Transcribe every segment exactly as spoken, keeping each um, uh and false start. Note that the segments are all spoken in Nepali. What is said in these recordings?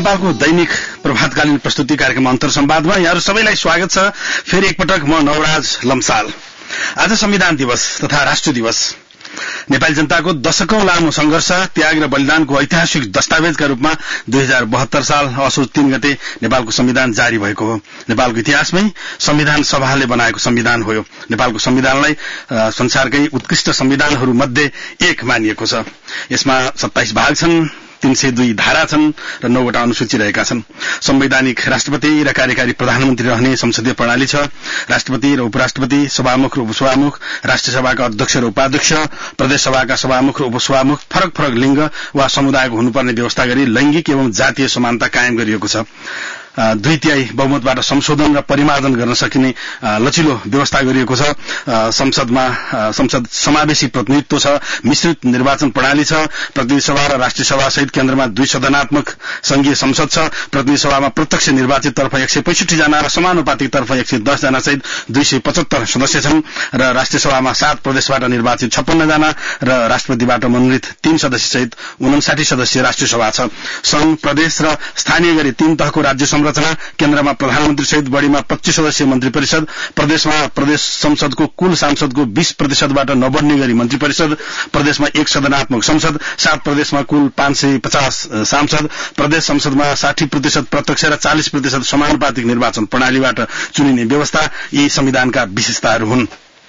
नेपालको दैनिक प्रभातकालीन प्रस्तुति कार्यक्रम अन्तर संवादमा यहाँहरू सबैलाई स्वागत छ। फेरि एकपटक म नवराज लम्साल। आज संविधान दिवस तथा राष्ट्र दिवस नेपाली जनताको दशकौं लामो संघर्ष, त्याग र बलिदानको ऐतिहासिक दस्तावेजका रूपमा दुई हजार बहत्तर साल असोज तीन गते नेपालको संविधान जारी भएको हो। नेपालको इतिहासमै संविधान सभाले बनाएको संविधान हो। नेपालको संविधानलाई संसारकै उत्कृष्ट संविधानहरू मध्ये एक मानिएको छ। यसमा सत्ताइस भाग छन्, तीन सय दुई धारा छन् र नौवटा अनुसूची रहेका छन्। संवैधानिक राष्ट्रपति र कार्यकारी प्रधानमन्त्री रहने संसदीय प्रणाली छ। राष्ट्रपति र उपराष्ट्रपति, सभामुख र उपसभामुख, राष्ट्रिय सभाका अध्यक्ष र उपाध्यक्ष, प्रदेश सभाका सभामुख र उपसभामुख फरक फरक लिंग वा समुदायको हुनुपर्ने व्यवस्था गरी लैंगिक एवं जातीय समानता कायम गरिएको छ। दुई तिहाई बहुमतबाट संशोधन र परिमार्जन गर्न सकिने लचिलो व्यवस्था गरिएको छ। संसदमा संसद समावेशी प्रतिनिधित्व छ। मिश्रित निर्वाचन प्रणाली छ। प्रतिनिधि सभा र राष्ट्रिय सभा सहित केन्द्रमा दुई सदनात्मक संघीय संसद छ। प्रतिनिधि सभामा प्रत्यक्ष निर्वाचित तर्फ एक सय पैंसठी जना र समानुपातिक तर्फ एक सय दस जना सहित दुई सय पचहत्तर सदस्य छन् र राष्ट्रिय सभामा सात प्रदेशबाट निर्वाचित छप्पन्न जना र राष्ट्रपतिबाट मनोनित तीन सदस्य सहित उनसाठी सदस्य राष्ट्रिय सभा छ। संघ, प्रदेश र स्थानीय गरी तीन तहको राज्य संरचना, केन्द्रमा प्रधानमन्त्री सहित बढ़ीमा पच्चीस सदस्यीय मन्त्री परिषद, प्रदेशमा प्रदेश संसदको कुल सांसदको बीस प्रतिशतबाट नबढ्ने गरी मन्त्री परिषद, प्रदेशमा एक सदनात्मक संसद, सात प्रदेशमा कुल पाँच सय पचास सांसद, प्रदेश संसदमा साठी प्रतिशत प्रत्यक्ष र चालीस प्रतिशत समानुपातिक निर्वाचन प्रणालीबाट चुनिने व्यवस्था यी संविधानका विशेषताहरू हुन्।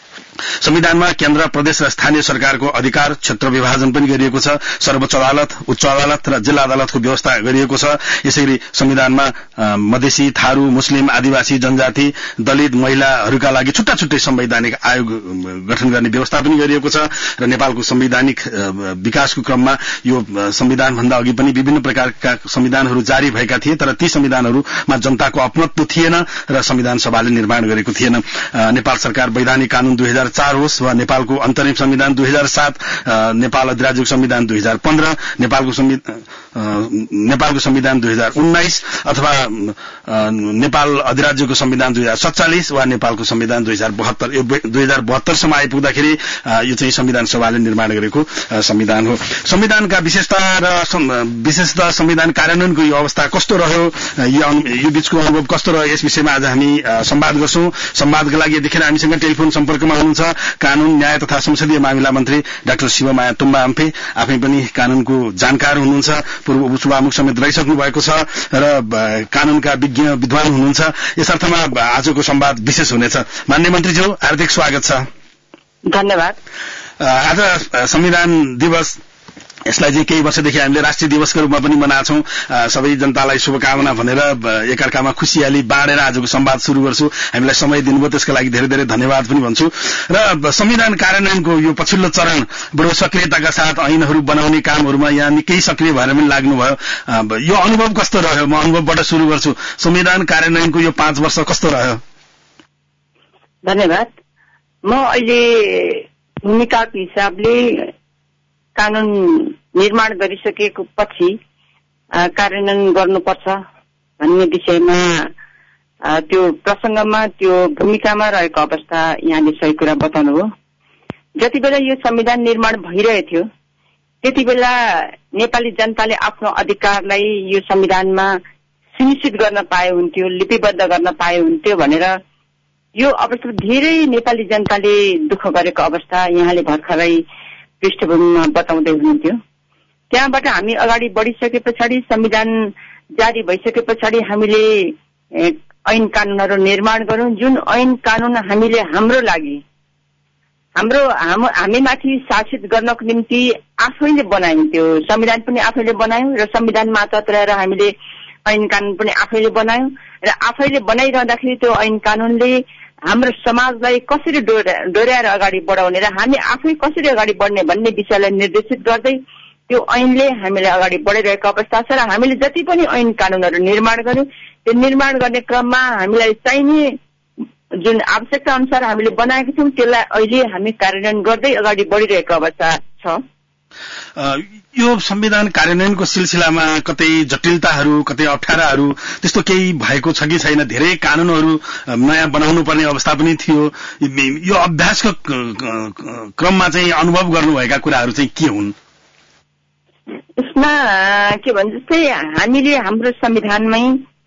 संविधानमा केन्द्र, प्रदेश र स्थानीय सरकारको अधिकार क्षेत्र विभाजन पनि गरिएको छ। सर्वोच्च अदालत, उच्च अदालत र जिल्ला अदालतको व्यवस्था गरिएको छ। यसैगरी संविधानमा मधेसी, थारू, मुस्लिम, आदिवासी, जनजाति, दलित, महिलाहरूका लागि छुट्टा छुट्टै संवैधानिक आयोग गठन गर्ने व्यवस्था पनि गरिएको छ र नेपालको संवैधानिक विकासको क्रममा यो संविधान भन्दा अघि पनि विभिन्न प्रकारका संविधानहरू जारी भएका थिए, तर ती संविधानहरूमा जनताको अपनत्व थिएन र संविधान सभाले निर्माण गरेको थिएन। नेपाल सरकार वैधानिक कानून दुई हजार चार होस् वा नेपालको अन्तरिम संविधान दुई हजार सात, नेपाल अधिराज्यको संविधान दुई हजार पन्ध्र, नेपालको नेपालको संविधान दुई हजार उन्नाइस अथवा नेपाल अधिराज्यको संविधान दुई हजार सत्तालिस वा नेपालको संविधान दुई हजार बहत्तर दुई हजार बहत्तरसम्म आइपुग्दाखेरि यो चाहिँ संविधान सभाले निर्माण गरेको संविधान हो। संविधानका विशेषता र विशेषता संविधान कार्यान्वयनको यो अवस्था कस्तो रह्यो, यो बीचको अनुभव कस्तो रह्यो, यस विषयमा आज हामी संवाद गर्छौं। संवादका लागि यतिखेर हामीसँग टेलिफोन सम्पर्कमा हुनुहुन्छ कानून, न्याय तथा संसदीय मामिला मन्त्री डाक्टर शिवमाया तुम्बा आम्फे। आफै पनि कानूनको जानकार हुनुहुन्छ, पूर्व उपसभामुख समेत रहिसक्नु भएको छ र कानूनका विज्ञ विद्वान हुनुहुन्छ। यस अर्थमा आजको संवाद विशेष हुनेछ। माननीय मन्त्रीज्यू, हार्दिक स्वागत छ। धन्यवाद। आज संविधान दिवस, यसलाई चाहिँ केही वर्षदेखि हामीले राष्ट्रिय दिवसको रूपमा पनि मनाउँछौं। सबै जनतालाई शुभकामना भनेर एकअर्कामा खुशियाली बाँडेर आजको संवाद शुरू गर्छु। हामीलाई समय दिनुभयो त्यसको लागि धेरै धेरै धन्यवाद पनि भन्छु। र संविधान कार्यान्वयनको यो पछिल्लो चरण बडो सक्रियताका साथ ऐनहरू बनाउने कामहरूमा यहाँ निकै सक्रिय भएर पनि लाग्नुभयो। यो अनुभव कस्तो रह्यो? म अनुभवबाट शुरू गर्छु। संविधान कार्यान्वयनको यो पाँच वर्ष कस्तो रह्यो? धन्यवाद। म अहिले भूमिकाको हिसाबले कानून निर्माण गरिसकेको पछि कार्यान्वयन गर्नुपर्छ भन्ने विषयमा त्यो प्रसंगमा त्यो भूमिकामा रहेको अवस्था यहाँले सही कुरा बताउनु हो। जति बेला यो संविधान निर्माण भइरहेथ्यो त्यति बेला नेपाली जनताले आफ्नो अधिकारलाई यो संविधानमा सुनिश्चित गर्न पाए हुन्थ्यो, लिपिबद्ध गर्न पाए हुन्थ्यो भनेर यो अवस्था धेरै नेपाली जनताले दुःख गरेको अवस्था यहाँले भर्खरै पृष्ठभूमिमा बताउँदै हुनुहुन्थ्यो। त्यहाँबाट हामी अगाडि बढिसके पछाडि, संविधान जारी भइसके पछाडि हामीले ऐन कानूनहरू निर्माण गर्यौं, जुन ऐन कानून हामीले हाम्रो लागि हाम्रो हामीमाथि शासित गर्नको निम्ति आफैले बनायौं। त्यो संविधान पनि आफैले बनायौं र संविधान मात्र रहेर हामीले ऐन कानून पनि आफैले बनायौं र आफैले बनाइरहँदाखेरि त्यो ऐन कानूनले हाम्रो समाजलाई कसरी डोर्याएर अगाडि बढाउने र हामी आफै कसरी अगाडि बढ्ने भन्ने विषयलाई निर्देशित गर्दै त्यो ऐनले हामीलाई अगाडि बढाइरहेको अवस्था छ र हामीले जति पनि ऐन कानूनहरू निर्माण गर्यौं त्यो निर्माण गर्ने क्रममा हामीलाई चाहिने जुन आवश्यकता अनुसार हामीले बनाएका छौं त्यसलाई अहिले हामी कार्यान्वयन गर्दै अगाडि बढिरहेको अवस्था छ। यो संविधान कार्यान्वयनको सिलसिलामा कतै जटिलताहरू, कतै अप्ठ्याराहरू त्यस्तो केही भएको छ कि छैन? धेरै कानूनहरू नयाँ बनाउनु पर्ने अवस्था पनि थियो। यो अभ्यासको क्रममा चाहिँ अनुभव गर्नुभएका कुराहरू चाहिँ के हुन्? यसमा के भन्छ जस्तै हामीले हाम्रो संविधानमै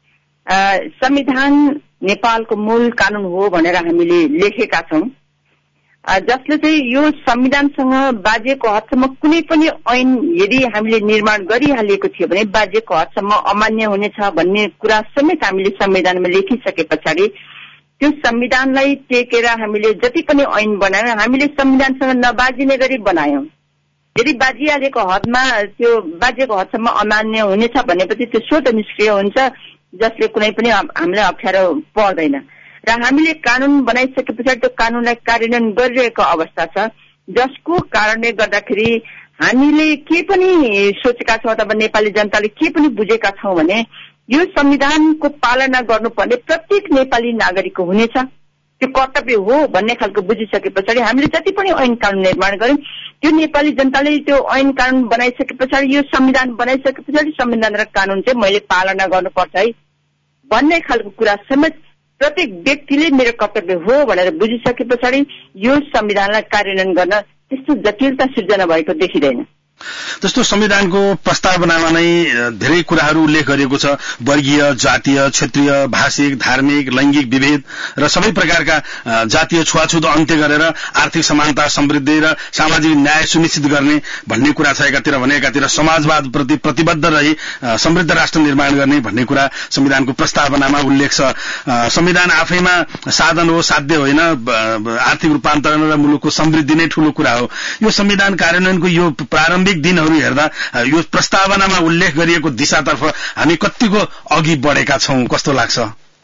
संविधान नेपालको मूल कानून हो भनेर हामीले लेखेका छौं, जसले चाहिँ यो संविधानसँग बाजेको हदसम्म कुनै पनि ऐन यदि हामीले निर्माण गरिहालिएको थियो भने बाजेको हदसम्म अमान्य हुनेछ भन्ने कुरा समेत हामीले संविधानमा लेखिसके पछाडि त्यो संविधानलाई टेकेर हामीले जति पनि ऐन बनायौं हामीले संविधानसँग नबाजिने गरी बनायौं। यदि बाजिहालेको हदमा त्यो बाजेको हदसम्म अमान्य हुनेछ भनेपछि त्यो स्वतः निष्क्रिय हुन्छ, जसले कुनै पनि हामीलाई अप्ठ्यारो पर्दैन र हामीले कानून बनाइसके पछाडि त्यो कानूनलाई कार्यान्वयन गरिरहेको अवस्था छ, जसको कारणले गर्दाखेरि हामीले के पनि सोचेका छौं अथवा नेपाली जनताले के पनि बुझेका छौं भने यो संविधानको पालना गर्नुपर्ने प्रत्येक नेपाली नागरिकको हुनेछ, त्यो कर्तव्य हो भन्ने खालको बुझिसके पछाडि हामीले जति पनि ऐन कानून निर्माण गर्यौं त्यो नेपाली जनताले त्यो ऐन कानून बनाइसके पछाडि यो संविधान बनाइसके पछाडि संविधान र कानून चाहिँ मैले पालना गर्नुपर्छ है भन्ने खालको कुरा समेत प्रत्येक व्यक्तिले मेरो कर्तव्य हो भनेर बुझिसके पछाडि यो संविधानलाई कार्यान्वयन गर्न त्यस्तो जटिलता सिर्जना भएको देखिँदैन। जस्तो संविधानको प्रस्तावनामा नै धेरै कुराहरू उल्लेख गरिएको छ, वर्गीय, जातीय, क्षेत्रीय, भाषिक, धार्मिक, लैंगिक विभेद र सबै प्रकारका जातीय छुवाछुत अन्त्य गरेर आर्थिक समानता, समृद्धि र सामाजिक न्याय सुनिश्चित गर्ने भन्ने कुरा छ एकातिर भने, एकातिर समाजवाद प्रति प्रतिबद्ध रही समृद्ध राष्ट्र निर्माण गर्ने भन्ने कुरा संविधानको प्रस्तावनामा उल्लेख छ। संविधान आफैमा साधन हो, साध्य होइन, आर्थिक रूपान्तरण र मुलुकको समृद्धि नै ठूलो कुरा हो। यो संविधान कार्यान्वयनको यो प्रारम्भिक दिनहरू हेर्दा यो प्रस्तावनामा उल्लेख गरिएको दिशातर्फ हामी कतिको अघि बढेका छौं, कस्तो लाग्छ?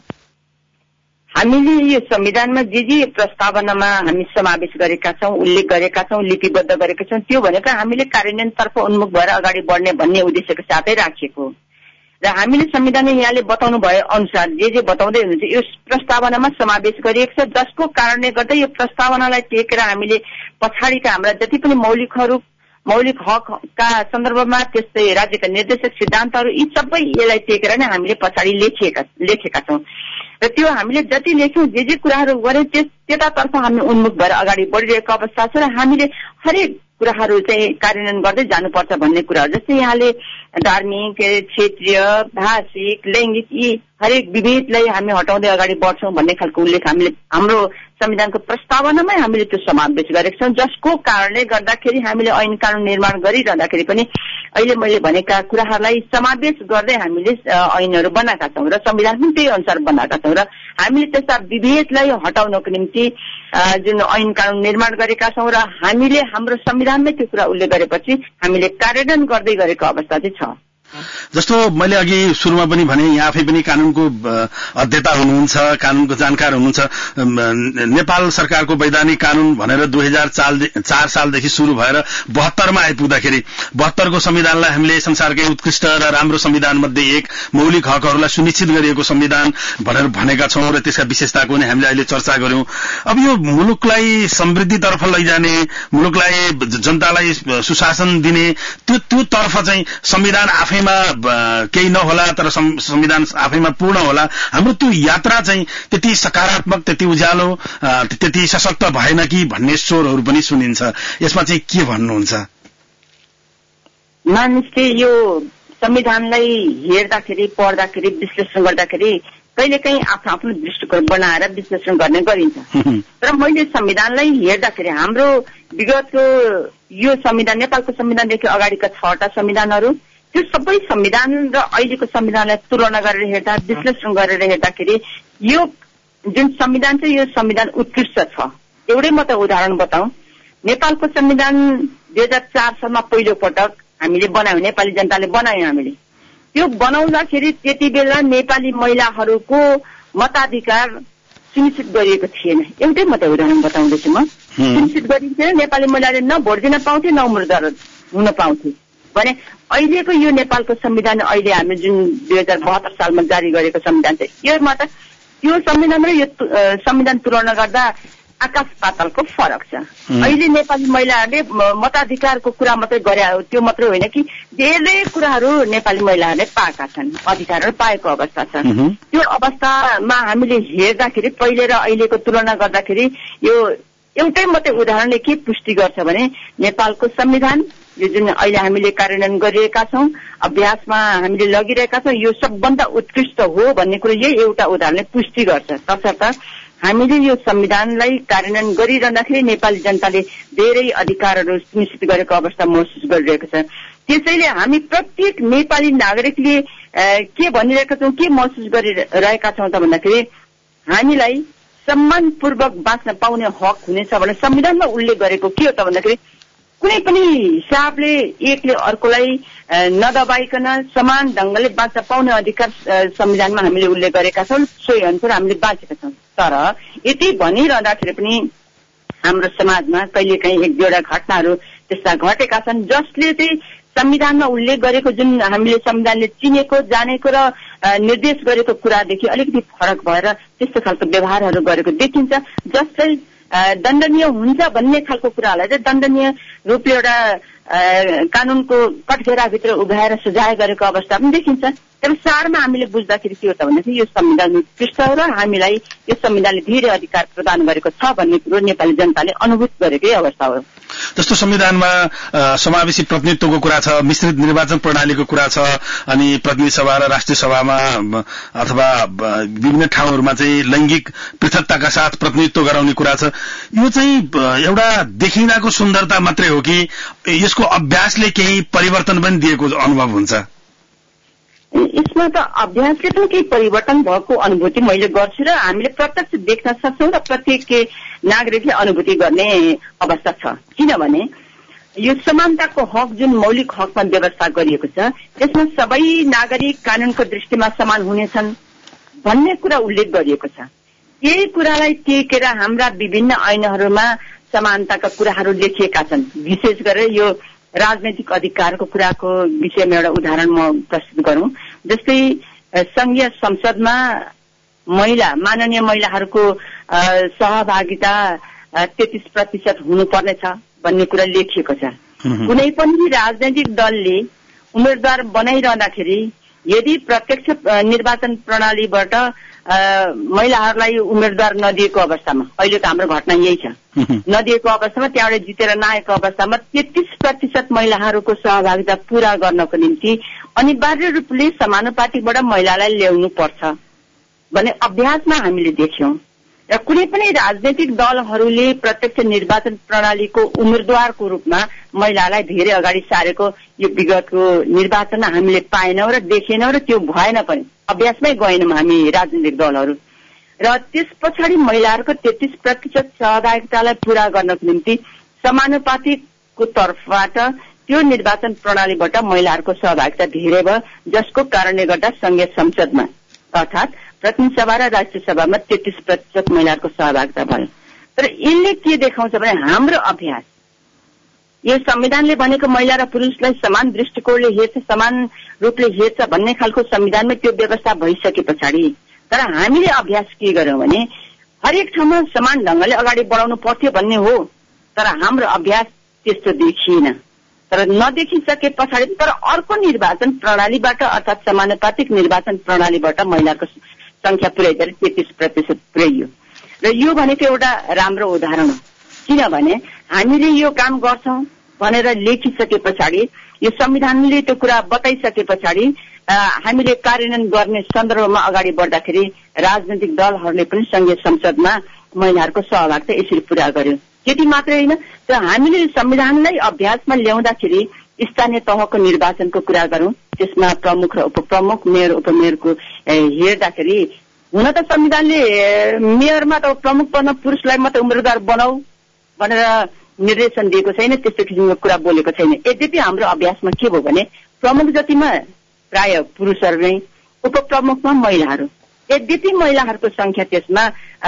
हामीले यो संविधानमा जे जे प्रस्तावनामा हामी समावेश गरेका छौं, उल्लेख गरेका छौं, लिपिबद्ध गरेका छौं, त्यो भनेको हामीले कार्यान्वयनतर्फ उन्मुख भएर अगाडि बढ्ने भन्ने उद्देश्यको साथै राखिएको र हामीले संविधानले यहाँले बताउनु भए अनुसार जे जे बताउँदै हुनुहुन्छ यो प्रस्तावनामा समावेश गरिएको छ, जसको कारणले गर्दा यो प्रस्तावनालाई टेकेर हामीले पछाडिका हाम्रा जति पनि मौलिकहरू मौलिक हकका सन्दर्भमा त्यस्तै राज्यका निर्देशक सिद्धान्तहरू यी सबै यसलाई टेकेर नै हामीले पछाडि लेखिएका लेखेका छौं र त्यो हामीले जति लेख्यौं जे जे कुराहरू गर्यौं त्यतातर्फ हामी उन्मुख भएर अगाडि बढिरहेको अवस्था छ र हामीले हरेक कुराहरू चाहिँ कार्यान्वयन गर्दै जानुपर्छ भन्ने कुराहरू जस्तै यहाँले धार्मिक, क्षेत्रीय, भाषिक, लैंगिक यी हरेक विभेदलाई हामी हटाउँदै अगाडि बढ्छौं भन्ने खालको उल्लेख हामीले हाम्रो संविधानको प्रस्तावनामै हामीले त्यो समावेश गरेका छौं, जसको कारणले गर्दाखेरि हामीले ऐन कानून निर्माण गरिरहँदाखेरि पनि अहिले मैले भनेका कुराहरूलाई समावेश गर्दै हामीले ऐनहरू बनाएका छौं र संविधान पनि त्यही अनुसार बनाएका छौं र हामीले त्यस्ता विभेदलाई हटाउनको निम्ति जुन ऐन कानून निर्माण गरेका छौं र हामीले हाम्रो संविधानमै त्यो कुरा उल्लेख गरेपछि हामीले कार्यान्वयन गर्दै गरेको अवस्था चाहिँ छ। जस्तो मैले अघि सुरुमा पनि भने यहाँ आफै पनि कानूनको अध्येता हुनुहुन्छ, कानूनको जानकार हुनुहुन्छ। नेपाल सरकारको वैधानिक कानून भनेर दुई हजार चार सालदेखि शुरू भएर बहत्तरमा आइपुग्दाखेरि बहत्तरको संविधानलाई हामीले संसारकै उत्कृष्ट र राम्रो संविधान मध्ये एक, मौलिक हकहरूलाई सुनिश्चित गरिएको संविधान भनेर भनेका छौं र त्यसका विशेषताको नै हामीले अहिले चर्चा गर्यौं। अब यो मुलुकलाई समृद्धितर्फ लैजाने, मुलुकलाई जनतालाई सुशासन दिने त्यो त्यो तर्फ चाहिँ संविधान आफै केही नहोला तर संविधान आफैमा पूर्ण होला। हाम्रो त्यो यात्रा चाहिँ त्यति सकारात्मक, त्यति उज्यालो, त्यति सशक्त भएन कि भन्ने स्वरहरू पनि सुनिन्छ। यसमा चाहिँ के भन्नुहुन्छ? मानिसले यो संविधानलाई हेर्दाखेरि, पढ्दाखेरि, विश्लेषण गर्दाखेरि कहिलेकाहीँ आफ्नो आफ्नो दृष्टिकोण बनाएर विश्लेषण गर्ने गरिन्छ। तर मैले संविधानलाई हेर्दाखेरि हाम्रो विगतको यो संविधान, नेपालको संविधानदेखि अगाडिका छवटा संविधानहरू, त्यो सबै संविधान र अहिलेको संविधानलाई तुलना गरेर हेर्दा, विश्लेषण गरेर हेर्दाखेरि यो जुन संविधान छ यो संविधान उत्कृष्ट छ। एउटै मात्र उदाहरण बताउँ, नेपालको संविधान दुई हजार चार सालमा पहिलो पटक हामीले बनायौं, नेपाली जनताले बनायौं हामीले। त्यो बनाउँदाखेरि त्यति बेला नेपाली महिलाहरूको मताधिकार सुनिश्चित गरिएको थिएन। एउटै मात्र उदाहरण बताउँदैछु म। सुनिश्चित गरिएको थिएन, नेपाली महिलाले न भोट दिन पाउँथे न उम्रदार हुन पाउँथे भने अहिलेको यो नेपालको संविधान, अहिले हामी जुन दुई हजार बहत्तर सालमा जारी गरेको संविधान छ, यो मात्र त्यो संविधान र यो संविधान तुलना गर्दा आकाश पातालको फरक छ। अहिले नेपाली महिलाहरूले मताधिकारको कुरा मात्रै गरे हो, त्यो मात्रै होइन कि धेरै कुराहरू नेपाली महिलाहरूले पाएका छन्, अधिकारहरू पाएको अवस्था छ। त्यो अवस्थामा हामीले हेर्दाखेरि पहिले र अहिलेको तुलना गर्दाखेरि यो एउटै मात्रै उदाहरणले के पुष्टि गर्छ भने नेपालको संविधान यो जुन अहिले हामीले कार्यान्वयन गरिरहेका छौँ, अभ्यासमा हामीले लगिरहेका छौँ, यो सबभन्दा उत्कृष्ट हो भन्ने कुरो यही एउटा उदाहरणले पुष्टि गर्छ। तसर्थ हामीले यो संविधानलाई कार्यान्वयन गरिरहँदाखेरि नेपाली जनताले धेरै अधिकारहरू सुनिश्चित गरेको अवस्था महसुस गरिरहेको छ। त्यसैले हामी प्रत्येक नेपाली नागरिकले के भनिरहेका छौँ, के महसुस गरिरहेका छौँ त भन्दाखेरि हामीलाई सम्मानपूर्वक बाँच्न पाउने हक हुनेछ भने संविधानमा उल्लेख गरेको के हो त भन्दाखेरि कुनै पनि हिसाबले एकले अर्कोलाई नदबाइकन समान ढंगले बाँच्न पाउने अधिकार संविधानमा हामीले उल्लेख गरेका छौँ। सोही अनुसार हामीले बाँचेका छौँ। तर यति भनिरहँदाखेरि पनि हाम्रो समाजमा कहिलेकाहीँ एक दुईवटा घटनाहरू त्यस्ता घटेका छन् जसले चाहिँ संविधानमा उल्लेख गरेको जुन हामीले संविधानले चिनेको जानेको र निर्देश गरेको कुरादेखि अलिकति फरक भएर त्यस्तो खालको व्यवहारहरू गरेको देखिन्छ, जसले दण्डनीय हुन्छ भन्ने खालको कुरालाई चाहिँ दण्डनीय रूपले एउटा कानूनको कठघेराभित्र उभ्याएर सजाय गरेको अवस्था पनि देखिन्छ। तर सारमा हामीले बुझ्दाखेरि के हो त भन्दाखेरि यो संविधान उत्कृष्ट हो र हामीलाई यो संविधानले धेरै अधिकार प्रदान गरेको छ भन्ने कुरो नेपाली जनताले अनुभूत गरेकै अवस्था हो। जस्तो संविधानमा समावेशी प्रतिनिधित्वको कुरा छ, मिश्रित निर्वाचन प्रणालीको कुरा छ, अनि प्रतिनिधि सभा र राष्ट्रिय सभामा अथवा विभिन्न ठाउँहरूमा चाहिँ लैंगिक पृथकताका साथ प्रतिनिधित्व गराउने कुरा छ। यो चाहिँ एउटा देखिनाको सुन्दरता मात्रै हो कि यसको अभ्यासले केही परिवर्तन पनि दिएको अनुभव हुन्छ? यसमा त अभ्यासले पनि केही परिवर्तन भएको अनुभूति मैले गर्छु र हामीले प्रत्यक्ष देख्न सक्छौँ र प्रत्येक नागरिकले अनुभूति गर्ने अवस्था छ। किनभने यो समानताको हक जुन मौलिक हकमा व्यवस्था गरिएको छ त्यसमा सबै नागरिक कानूनको दृष्टिमा समान हुनेछन् भन्ने कुरा उल्लेख गरिएको छ। यही कुरालाई टेकेर हाम्रा विभिन्न ऐनहरूमा समानताका कुराहरू लेखिएका छन्। विशेष गरेर यो राजनैतिक अधिकारको कुराको विषयमा एउटा उदाहरण म प्रस्तुत गरौं। जस्तै संघीय संसदमा महिला माननीय महिलाहरूको सहभागिता तेत्तीस प्रतिशत हुनुपर्नेछ भन्ने कुरा लेखिएको छ। कुनै पनि राजनैतिक दलले उम्मेद्वार बनाइरहँदाखेरि यदि प्रत्यक्ष निर्वाचन प्रणालीबाट महिलाहरूलाई उम्मेद्वार नदिएको अवस्थामा, अहिले त हाम्रो घटना यही छ, नदिएको अवस्थामा त्यहाँबाट जितेर नआएको अवस्थामा तेत्तीस प्रतिशत महिलाहरूको सहभागिता पूरा गर्नको निम्ति अनिवार्य रूपले समानुपातिकबाट महिलालाई ल्याउनु पर्छ भन्ने अभ्यासमा हामीले देख्यौं। र कुनै पनि राजनैतिक दलहरूले प्रत्यक्ष निर्वाचन प्रणालीको उम्मेद्वारको रूपमा महिलालाई धेरै अगाडि सारेको यो विगतको निर्वाचनमा हामीले पाएनौं र देखेनौं र त्यो भएन पनि, अभ्यासमै गएनौं हामी राजनैतिक दलहरू। र त्यस पछाडि महिलाहरूको तेत्तीस प्रतिशत सहभागितालाई पूरा गर्नको निम्ति समानुपातिकको तर्फबाट त्यो निर्वाचन प्रणालीबाट महिलाहरूको सहभागिता धेरै भयो, जसको कारणले गर्दा संघीय संसदमा अर्थात् प्रतिनिधि सभा र राष्ट्रिय सभामा तेत्तीस प्रतिशत महिलाहरूको सहभागिता भयो। तर यसले के देखाउँछ भने हाम्रो अभ्यास यो संविधानले भनेको महिला र पुरुषलाई समान दृष्टिकोणले हेर्छ, समान रूपले हेर्छ भन्ने खालको संविधानमा त्यो व्यवस्था भइसके पछाडि तर हामीले अभ्यास के गर्यौं भने हरेक ठाउँमा समान ढंगले अगाडि बढाउनु पर्थ्यो भन्ने हो। तर हाम्रो अभ्यास त्यस्तो देखिएन। तर नदेखिसके पछाडि तर अर्को निर्वाचन प्रणालीबाट अर्थात् समानुपातिक निर्वाचन प्रणालीबाट महिलाको संख्या पुर्याइदिएर तेत्तीस प्रतिशत पुर्याइयो। र यो भनेको एउटा राम्रो उदाहरण हो। किनभने हामीले यो काम गर्छौं भनेर लेखिसके पछाडि, यो संविधानले त्यो कुरा बताइसके पछाडि हामीले कार्यान्वयन गर्ने सन्दर्भमा अगाडि बढ्दाखेरि राजनैतिक दलहरूले पनि संघीय संसदमा महिलाहरूको सहभागिता यसरी पूरा गर्यो। त्यति मात्रै होइन, तर हामीले संविधानलाई अभ्यासमा ल्याउँदाखेरि स्थानीय तहको निर्वाचनको कुरा गरौं, त्यसमा प्रमुख र उपप्रमुख, मेयर उपमेयरको हेर्दाखेरि हुन त संविधानले मेयरमा त प्रमुख पदमा पुरुषलाई मात्र उम्मेद्वार बनाऊ भनेर निर्देशन दिएको छैन, त्यस्तो किसिमको कुरा बोलेको छैन। यद्यपि हाम्रो अभ्यासमा के भयो भने प्रमुख जतिमा प्राय पुरुषहरू नै, उपप्रमुखमा महिलाहरू, यद्यपि महिलाहरूको संख्या त्यसमा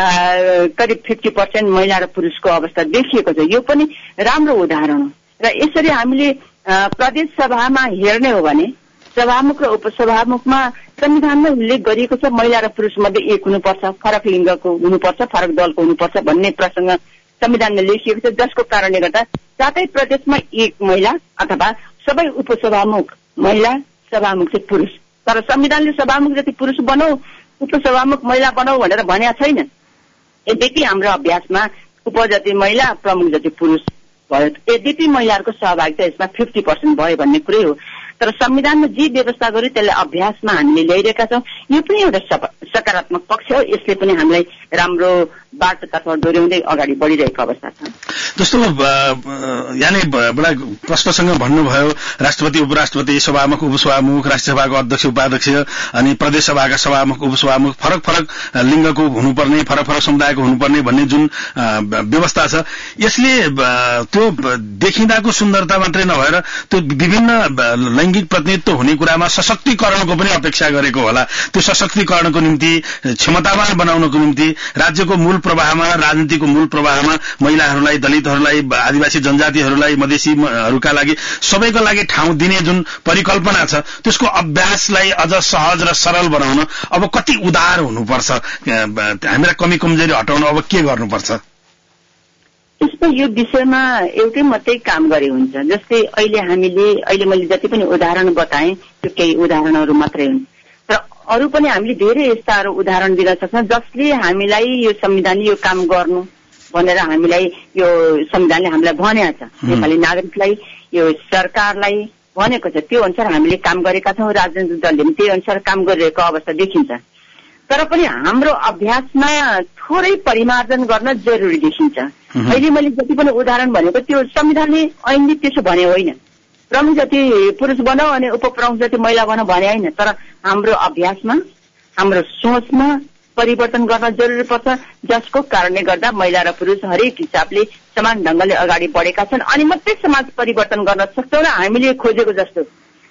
करिब फिफ्टी पर्सेन्ट महिला र पुरुषको अवस्था देखिएको छ। यो पनि राम्रो उदाहरण हो। र यसरी हामीले प्रदेश सभामा हेर्ने हो भने सभामुख र उपसभामुखमा संविधानमा उल्लेख गरिएको छ महिला र पुरुष मध्ये एक हुनुपर्छ, फरक लिङ्गको हुनुपर्छ, फरक दलको हुनुपर्छ भन्ने प्रसंग संविधानमा लेखिएको छ, जसको कारणले गर्दा सातै प्रदेशमा एक महिला अथवा सबै उपसभामुख महिला, सभामुख चाहिँ पुरुष। तर संविधानले सभामुख जति पुरुष बनाऊ, उपसभामुख महिला बनाऊ भनेर भनेको छैन। यद्यपि हाम्रो अभ्यासमा उप जति महिला, प्रमुख जति पुरुष भयो। यद्यपि महिलाहरूको सहभागिता यसमा फिफ्टी पर्सेन्ट भयो भन्ने कुरै हो, तर संविधानमा जे व्यवस्था गर्यो त्यसलाई अभ्यासमा हामीले ल्याइरहेका छौँ। यो पनि एउटा सकारात्मक पक्ष हो, यसले पनि हामीलाई राम्रो बाटोतर्फ डोर्याउँदै अगाडि बढिरहेको अवस्था छ। जस्तो यहाँले बडा प्रश्नसँग भन्नुभयो, राष्ट्रपति उपराष्ट्रपति सभामुख उपसभामुख राष्ट्रिय सभाको अध्यक्ष उपाध्यक्ष अनि प्रदेश सभाका सभामुख उपसभामुख फरक फरक लिङ्गको हुनुपर्ने, फरक फरक समुदायको हुनुपर्ने भन्ने जुन व्यवस्था छ, यसले त्यो देखिँदाको सुन्दरता मात्रै नभएर त्यो विभिन्न लैङ्गिक प्रतिनिधित्व हुने कुरामा सशक्तिकरणको पनि अपेक्षा गरेको होला। त्यो सशक्तिकरणको निम्ति, क्षमतावान बनाउनको निम्ति राज्यको मूल प्रवाहमा, राजनीतिको मूल प्रवाहमा महिलाहरूलाई, दलितहरूलाई, आदिवासी जनजातिहरूलाई, मधेसीहरूका लागि सबैको लागि ठाउँ दिने जुन परिकल्पना छ, त्यसको अभ्यासलाई अझ सहज र सरल बनाउन अब कति उदार हुनुपर्छ, हामीलाई कमी कमजोरी हटाउन अब के गर्नुपर्छ? यसमा यो विषयमा एउटै मात्रै काम गरे हुन्छ। जस्तै अहिले हामीले अहिले मैले जति पनि उदाहरण बताएँ त्यो केही उदाहरणहरू मात्रै हुन्, तर अरू पनि हामीले धेरै यस्ताहरू उदाहरण दिन सक्छौँ जसले हामीलाई यो संविधानले यो काम गर्नु भनेर हामीलाई यो संविधानले हामीलाई भनेको छ। नेपाली नागरिकलाई, यो सरकारलाई भनेको छ, त्यो अनुसार हामीले काम गरेका छौँ। राजनीतिक दलले पनि त्यही अनुसार काम गरिरहेको अवस्था देखिन्छ, तर पनि हाम्रो अभ्यासमा थोरै परिमार्जन गर्न जरुरी देखिन्छ। अहिले मैले जति पनि उदाहरण भनेको त्यो संविधानले ऐनले त्यसो भने होइन, प्रमुख जति पुरुष बनाऊ अनि उपप्रमुख जति महिला बनाऊ भने होइन, तर हाम्रो अभ्यासमा, हाम्रो सोचमा परिवर्तन गर्न जरुरी पर्छ, जसको कारणले गर्दा महिला र पुरुष हरेक हिसाबले समान ढंगले अगाडि बढेका छन् अनि मात्रै समाज परिवर्तन गर्न सक्छौँ र हामीले खोजेको जस्तो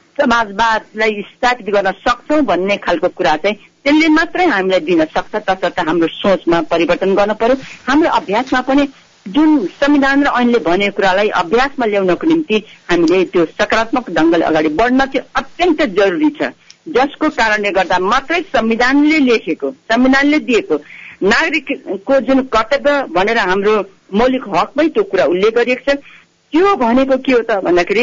समाजवादलाई स्थापित गर्न सक्छौँ भन्ने खालको कुरा चाहिँ त्यसले मात्रै हामीलाई दिन सक्छ। तसर्थ हाम्रो सोचमा परिवर्तन गर्न पर्यो। हाम्रो अभ्यासमा पनि जुन संविधान र ऐनले भनेको कुरालाई अभ्यासमा ल्याउनको निम्ति हामीले त्यो सकारात्मक ढंगले अगाडि बढ्न चाहिँ अत्यन्त जरुरी छ, जसको कारणले गर्दा मात्रै संविधानले लेखेको, संविधानले दिएको नागरिकको जुन कर्तव्य भनेर हाम्रो मौलिक हकमै त्यो कुरा उल्लेख गरिएको छ। त्यो भनेको के हो त भन्दाखेरि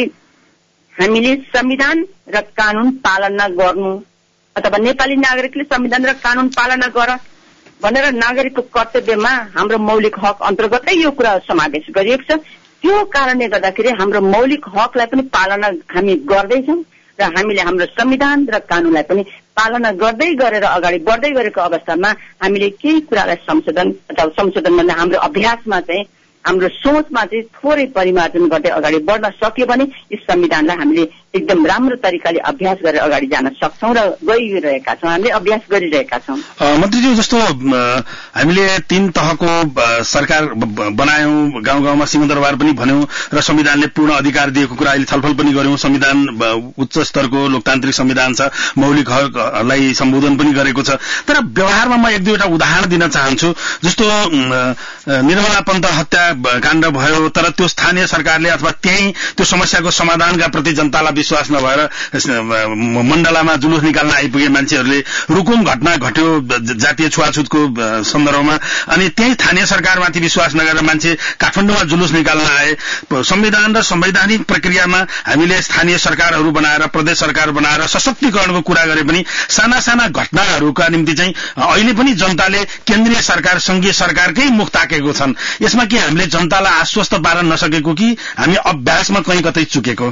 हामीले संविधान र कानून पालना गर्नु अथवा नेपाली नागरिकले संविधान र कानून पालना गर भनेर नागरिकको कर्तव्यमा हाम्रो मौलिक हक अन्तर्गतै यो कुरा समावेश गरिएको छ। त्यो कारणले गर्दाखेरि हाम्रो मौलिक हकलाई पनि पालना हामी गर्दैछौँ र हामीले हाम्रो संविधान र कानूनलाई पनि पालना गर्दै गरेर अगाडि बढ्दै गरेको अवस्थामा हामीले केही कुरालाई संशोधन अथवा संशोधन भन्दा हाम्रो अभ्यासमा चाहिँ हाम्रो सोचमा चाहिँ थोरै परिमार्जन गर्दै अगाडि बढ्न सक्यो भने यस संविधानलाई हामीले एकदम राम्रो तरिकाले अभ्यास गरेर अगाडि जान सक्छौँ र गइरहेका छौँ, हामीले अभ्यास गरिरहेका छौँ। मन्त्रीज्यू, जस्तो हामीले तीन तहको सरकार बनायौं, गाउँ गाउँमा सिंहदरबार पनि भन्यौं र संविधानले पूर्ण अधिकार दिएको कुरा अहिले छलफल पनि गर्यौं। संविधान उच्च स्तरको लोकतान्त्रिक संविधान छ, मौलिक हकलाई सम्बोधन पनि गरेको छ, तर व्यवहारमा म एक दुईवटा उदाहरण दिन चाहन्छु। जस्तो निर्मला पन्त हत्या काण्ड भयो, तर त्यो स्थानीय सरकारले अथवा त्यही त्यो समस्याको समाधानका प्रति जनतालाई विश्वास नभएर मण्डलामा जुलुस निकाल्न आइपुगे मान्छेहरूले रुकुम घटना घट्यो जातीय छुवाछुतको सन्दर्भमा, अनि त्यही स्थानीय सरकारमाथि विश्वास नगरेर मान्छे काठमाडौँमा जुलुस निकाल्न आए। संविधान र संवैधानिक प्रक्रियामा हामीले स्थानीय सरकारहरू बनाएर, प्रदेश सरकार बनाएर सशक्तिकरणको कुरा गरे पनि साना साना घटनाहरूका निम्ति चाहिँ अहिले पनि जनताले केन्द्रीय सरकार, संघीय सरकारकै मुख ताकेको छन्। यसमा के हामीले जनतालाई आश्वस्त पार्न नसकेको कि हामी अभ्यासमा कहीँ कतै चुकेको?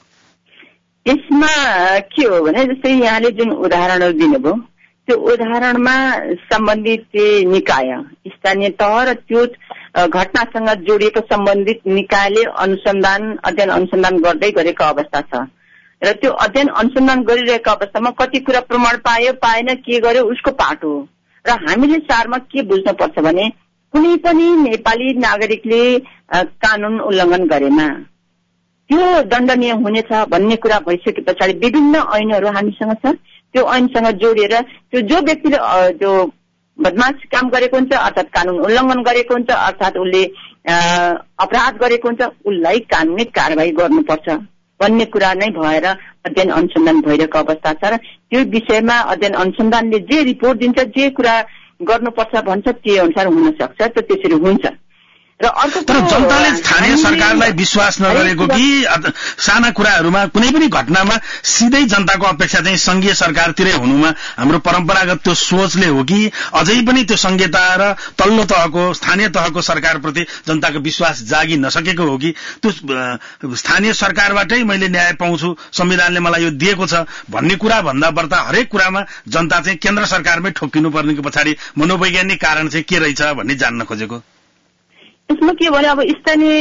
यसमा के हो भने जस्तै यहाँले जुन उदाहरणहरू दिनुभयो त्यो उदाहरणमा सम्बन्धित निकाय, स्थानीय तह र त्यो घटनासँग जोडिएको सम्बन्धित निकायले अनुसन्धान अध्ययन अनुसन्धान गर्दै गरेको अवस्था छ र त्यो अध्ययन अनुसन्धान गरिरहेको अवस्थामा कति कुरा प्रमाण पायो पाएन के गर्यो उसको पाटो हो। र हामीले सारमा के बुझ्नुपर्छ भने कुनै पनि नेपाली नागरिकले कानून उल्लङ्घन गरेमा त्यो दण्डनीय हुनेछ भन्ने कुरा भइसके पछाडि विभिन्न ऐनहरू हामीसँग छ। त्यो ऐनसँग जोडिएर त्यो जो व्यक्तिले त्यो बदमाश काम गरेको हुन्छ अर्थात् कानून उल्लङ्घन गरेको हुन्छ अर्थात् उसले अपराध गरेको हुन्छ उसलाई कानूनी कारबाही गर्नुपर्छ भन्ने कुरा नै भएर अध्ययन अनुसन्धान भइरहेको अवस्था छ। र त्यो विषयमा अध्ययन अनुसन्धानले जे रिपोर्ट दिन्छ, जे कुरा गर्नुपर्छ भन्छ, त्यही अनुसार हुन सक्छ, त त्यसरी हुन्छ। र अर्को तर जनताले स्थानीय सरकारलाई विश्वास नगरेको कि साना कुराहरूमा कुनै पनि घटनामा सिधै जनताको अपेक्षा चाहिँ संघीय सरकारतिरै हुनुमा हाम्रो परम्परागत त्यो सोचले हो कि अझै पनि त्यो संघीयता र तल्लो तहको स्थानीय तहको सरकारप्रति जनताको विश्वास जागी नसकेको हो कि त्यो स्थानीय सरकारबाटै मैले न्याय पाउँछु, संविधानले मलाई यो दिएको छ भन्ने कुरा भन्दा बढ्ता हरेक कुरामा जनता चाहिँ केन्द्र सरकारमै ठोक्किनु पर्नेको पछाडि मनोवैज्ञानिक कारण चाहिँ के रहेछ भन्ने जान्न खोजेको। यसमा के भने अब स्थानीय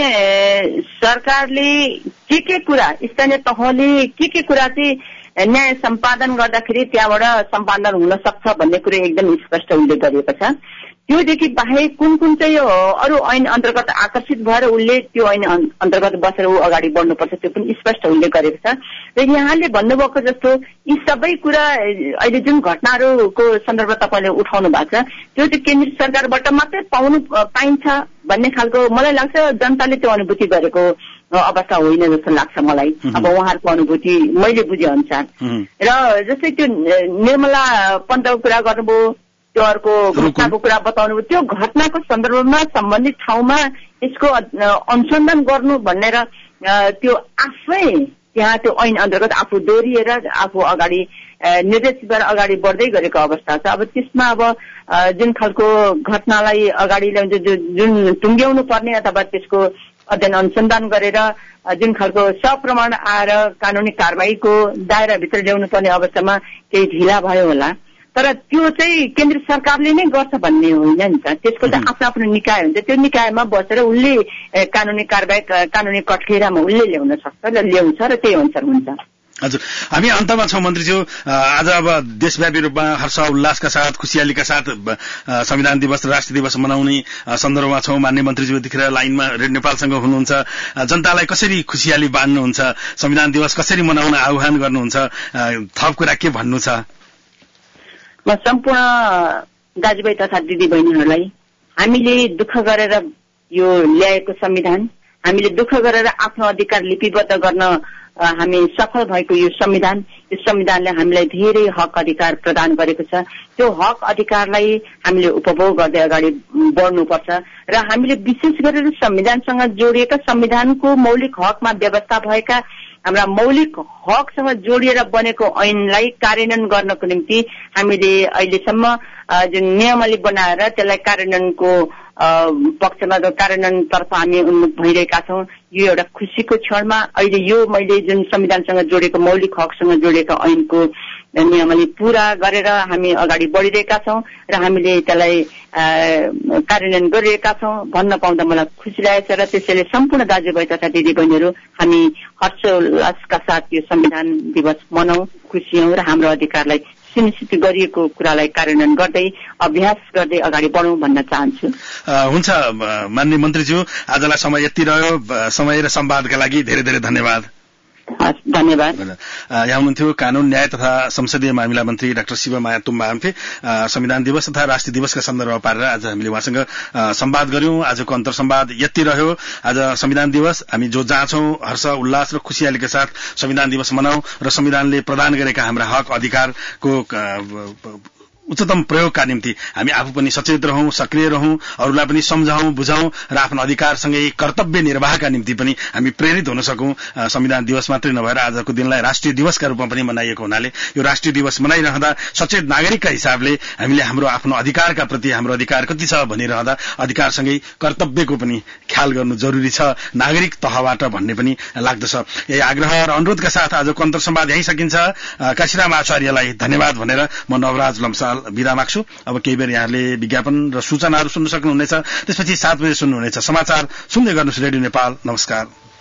सरकारले के के कुरा, स्थानीय तहले के के कुरा चाहिँ न्याय सम्पादन गर्दाखेरि त्यहाँबाट सम्पादन हुन सक्छ भन्ने कुरा एकदम स्पष्ट उल्लेख गरिएको छ। त्योदेखि बाहेक कुन कुन चाहिँ अरू ऐन अन्तर्गत आकर्षित भएर उसले त्यो ऐन अन्तर्गत बसेर ऊ अगाडि बढ्नुपर्छ त्यो पनि स्पष्ट उल्लेख गरेको छ। र यहाँले भन्नुभएको जस्तो यी सबै कुरा अहिले जुन घटनाहरूको सन्दर्भ तपाईँले उठाउनु भएको छ त्यो चाहिँ केन्द्र सरकारबाट मात्रै पाउनु पाइन्छ भन्ने खालको मलाई लाग्छ जनताले त्यो अनुभूति गरेको अवस्था होइन जस्तो लाग्छ मलाई। अब उहाँहरूको अनुभूति मैले बुझे अनुसार र जस्तै त्यो निर्मला पन्तको कुरा गर्नुभयो, त्यो अर्को घटनाको कुरा बताउनु, त्यो घटनाको सन्दर्भमा सम्बन्धित ठाउँमा यसको अनुसन्धान गर्नु भनेर त्यो आफै त्यहाँ त्यो ऐन अन्तर्गत आफू दोहोरिएर आफू अगाडि निर्देशित भएर अगाडि बढ्दै गरेको अवस्था छ। अब त्यसमा अब जुन खालको घटनालाई अगाडि ल्याउँछ जुन टुङ्ग्याउनु पर्ने अथवा त्यसको अध्ययन अनुसन्धान गरेर जुन खालको सप्रमाण आएर कानूनी कारबाहीको दायराभित्र ल्याउनु पर्ने अवस्थामा केही ढिला भयो होला, तर त्यो चाहिँ केन्द्र सरकारले नै गर्छ भन्ने होइन नि त। त्यसको त आफ्नो आफ्नो निकाय हुन्छ, त्यो निकायमा बसेर उसले कानूनी कारबाही कानूनी कठघेरामा उसले ल्याउन सक्छ र ल्याउँछ र त्यही अनुसार हुन्छ। हजुर, हामी अन्तमा छौँ मन्त्रीज्यू। आज अब देशव्यापी रूपमा हर्ष उल्लासका साथ खुसियालीका साथ संविधान दिवस र राष्ट्रिय दिवस मनाउने सन्दर्भमा छौँ। मान्य मन्त्रीज्यू यतिखेर लाइनमा रेड नेपालसँग हुनुहुन्छ। जनतालाई कसरी खुसियाली बाँड्नुहुन्छ, संविधान दिवस कसरी मनाउन आह्वान गर्नुहुन्छ, थप कुरा के भन्नु छ? म सम्पूर्ण दाजुभाइ तथा दिदीबहिनीहरूलाई हामीले दुःख गरेर यो ल्याएको संविधान, हामीले दुःख गरेर आफ्नो अधिकार लिपिबद्ध गर्न हामी सफल भएको यो संविधान, यो संविधानले हामीलाई धेरै हक अधिकार प्रदान गरेको छ। त्यो हक अधिकारलाई हामीले उपभोग गर्दै अगाडि बढ्नुपर्छ र हामीले विशेष गरेर संविधानसँग जोडिएका संविधानको मौलिक हकमा व्यवस्था भएका हाम्रा मौलिक हकसँग जोडिएर बनेको ऐनलाई कार्यान्वयन गर्नको निम्ति हामीले अहिलेसम्म जुन नियमावली बनाएर त्यसलाई कार्यान्वयनको पक्षमा कार्यान्वयनतर्फ हामी उन्मुख भइरहेका छौँ। यो एउटा खुसीको क्षणमा अहिले यो मैले जुन संविधानसँग जोडेको मौलिक हकसँग जोडेको ऐनको नियमावली पूरा गरेर हामी अगाडि बढिरहेका छौँ र हामीले त्यसलाई कार्यान्वयन गरिरहेका छौँ भन्न पाउँदा मलाई खुसी लागेको छ। र त्यसैले सम्पूर्ण दाजुभाइ तथा दिदीबहिनीहरू हामी हर्षोल्लासका साथ यो संविधान दिवस मनाउँ, खुसी हौँ र हाम्रो अधिकारलाई सुनिश्चित गरिएको कुरालाई कार्यान्वयन गर्दै अभ्यास गर्दै अगाडि बढौँ भन्न चाहन्छु। हुन्छ माननीय मन्त्रीज्यू, आजलाई समय यति रह्यो। समय र संवादका लागि धेरै धेरै धन्यवाद। धन्यवाद। यहाँ हुनुहुन्थ्यो कानून न्याय तथा संसदीय मामिला मन्त्री डाक्टर शिवमाया तुम्बा आम्फे। संविधान दिवस तथा राष्ट्रिय दिवसका सन्दर्भमा पारेर आज हामीले उहाँसँग संवाद गर्यौं। आजको अन्तर संवाद यति रह्यो। आज संविधान दिवस हामी जो जहाँ छौं हर्ष उल्लास र खुसियालीका साथ संविधान दिवस मनाऊ र संविधानले प्रदान गरेका हाम्रा हक अधिकारको उच्चतम प्रयोगका निम्ति हामी आफू पनि सचेत रहौं, सक्रिय रहौं, अरूलाई पनि सम्झाउँ, बुझाउँ र आफ्नो अधिकारसँगै कर्तव्य निर्वाहका निम्ति पनि हामी प्रेरित हुन सकौं। संविधान दिवस मात्रै नभएर आजको दिनलाई राष्ट्रिय दिवसका रूपमा पनि मनाइएको हुनाले यो राष्ट्रिय दिवस मनाइरहँदा सचेत नागरिकका हिसाबले हामीले हाम्रो आफ्नो अधिकारका प्रति हाम्रो अधिकार कति छ भनिरहँदा अधिकारसँगै कर्तव्यको पनि ख्याल गर्नु जरुरी छ नागरिक तहबाट भन्ने पनि लाग्दछ। यही आग्रह र अनुरोधका साथ आजको अन्तर संवाद यही सकिन्छ। काशीराम आचार्यलाई धन्यवाद भनेर म नवराज लम्साल बिदा माग्छु। अब केही बेर यहाँले विज्ञापन र सूचनाहरू सुन्न सक्नुहुनेछ। त्यसपछि सात बजे सुन्नुहुनेछ समाचार। सुन्दै गर्नुहोस् रेडियो नेपाल। नमस्कार।